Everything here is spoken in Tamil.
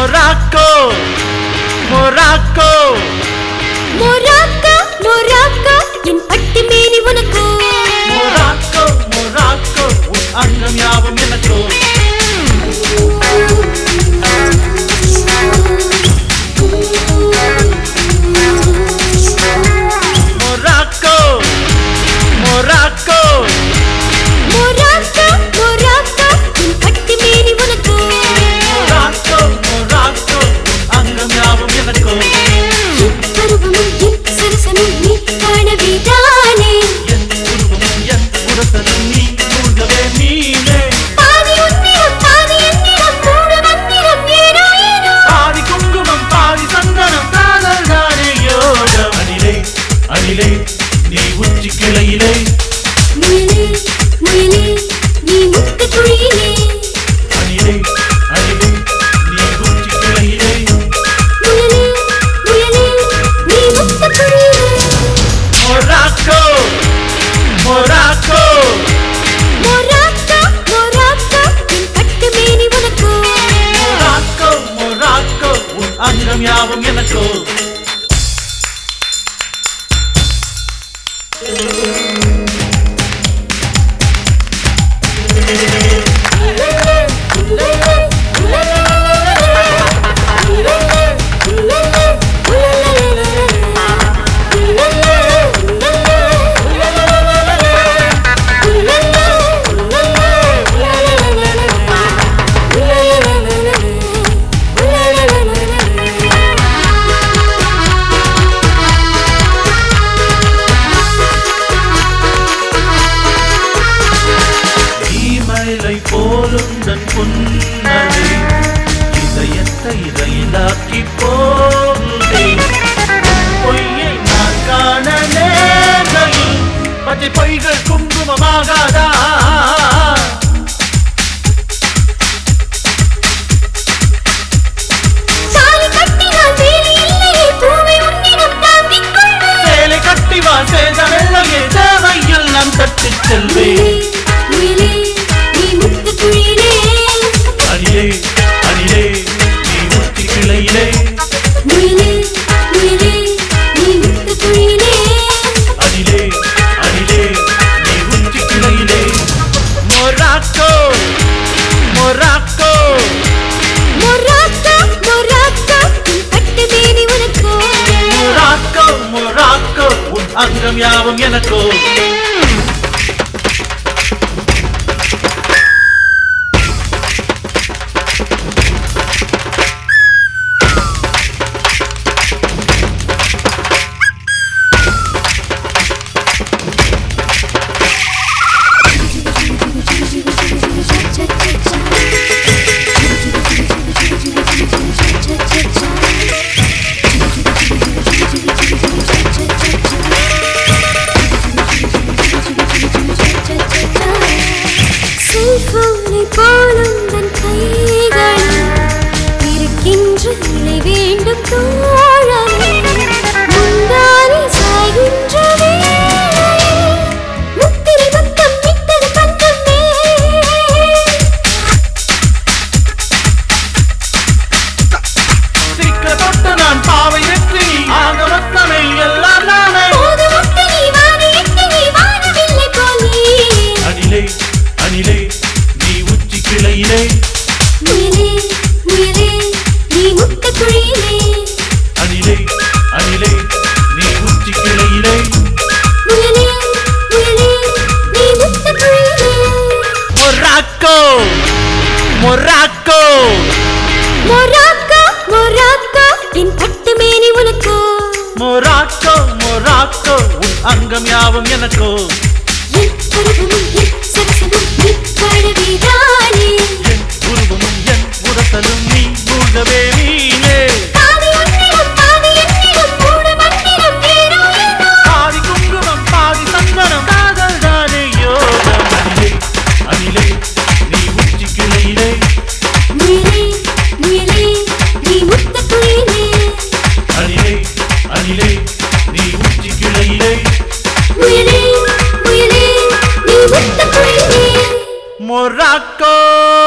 Morocco, Morocco, Morocco, Morocco, in patti meni unakku. Morocco, Morocco, un angam yavam enakku. Morocco, Morocco, Morocco, Morocco, in patti meni unakku. Morocco, Morocco, un angam yavam enakku. Paruvamum sarsanum ni kaanavidane. Urasanum ni moolgave neene. Paadi unniram paadi enniram moodu mandiram eno eno. Paadi kungumam paadi sandanam kaadal daane yogam. Anile, anile, nee uchchi kilayile. Muyile, muyile, nee mukka kuliyile. Anile, anile, nee uchchi kilayile. Muyile, muyile, nee mukka kuliyile. Morocco, Morocco, Morocco, Morocco, in patti meni unakku. Morocco, Morocco, un angam yavam enakku. ஈமலை போலுந்தன் புன்னகை இதயத்தை ரயிலாக்கி போகுதே. பொய்யை நான் காண நேர்கையில் பச்சை பொய்கள் குங்குமமாகாதா? சாலி கட்டினால் வேலி இல்லையே பூவை உன்னிடம் தாங்கிக் கொள்வேன். சேலை கட்டி வா சேத வெள்ளையே தேவையெல்லாம் தட்டிச் செல்வேன். முயலே, நீ முத்து குயிலே. அணிலே, அணிலே, நீ உச்சி கிளையிலே. முயலே, முயலே, நீ முத்து குயிலே. அணிலே, அணிலே, நீ உச்சி கிளையிலே. Morocco, Morocco, Morocco, Morocco, in பட்டு மேனி உனக்கோ. Morocco, Morocco, உன் அங்கம் யாவும் எனக்கோ. செல்போனை போலும் தன் கைகளில் இருக்கின்ற இலை வேண்டும் தோழனே. முந்தானை சாய்கின்ற வேளையில் முத்திரை முத்தம் விட்டது பஞ்சமே. சிரிக்க தொட்டு நான் பாவை வெற்றி ஆக மொத்தமை எல்லாம் நானே. போது முட்டு நீ வாரி எட்டு நீ வானவில்லை போல் நீ. அணிலே, அணிலே, நீ உச்சி கிளையிலே. முயலே, முயலே, நீ முத்த குழியிலே. அணிலே, அணிலே, நீ உச்சி கிளையிலே. முயலே, முயலே, நீ முத்த குழியிலே. Morocco, Morocco, Morocco, Morocco, in பட்டு மேனி உனக்கோ. Morocco, Morocco, உன் அங்கம் யாவும் எனக்கோ. என் பருவமும் என் சரசமும் நீ வாழவேதானே. என் உருவமும் என் உரசலும் நீ மூழ்கவே நீனே. பாதி உன்னிடம் பாதி என்னிடம் மூடு மந்திரம் ஏனோ ஏனோ. பாதி குங்குமம் பாதி சந்தனம் காதல் தானே யோகம். அணிலே, அணிலே, நீ உச்சி கிளையிலே. முயலே, முயலே, நீ முத்த குழியிலே. அணிலே, அணிலே, நீ உச்சி கிளையிலே. முயலே, முயலே, நீ முத்த குழியிலே. Morocco.